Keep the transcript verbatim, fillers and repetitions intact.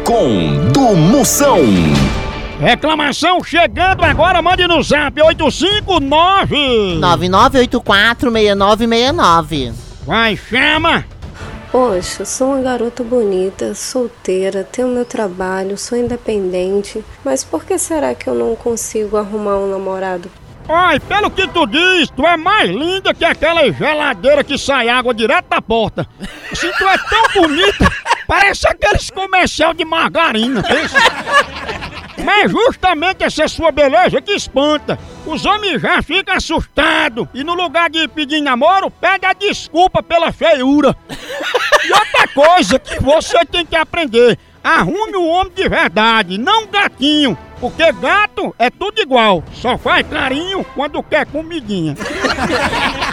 com do Moção. Reclamação chegando agora, mande no zap oito cinco nove nove nove oito quatro seis nove seis nove. Vai, chama! Poxa, sou uma garota bonita, solteira, tenho meu trabalho, sou independente, mas por que será que eu não consigo arrumar um namorado? Oi, pelo que tu diz, tu é mais linda que aquela geladeira que sai água direto da porta. Assim, tu é tão bonita, parece aqueles comercial de margarina. Mas justamente essa sua beleza que espanta. Os homens já ficam assustados e no lugar de pedir namoro, pede a desculpa pela feiura. E outra coisa que você tem que aprender, arrume um homem de verdade, não um gatinho. Porque gato é tudo igual, só faz carinho quando quer comidinha.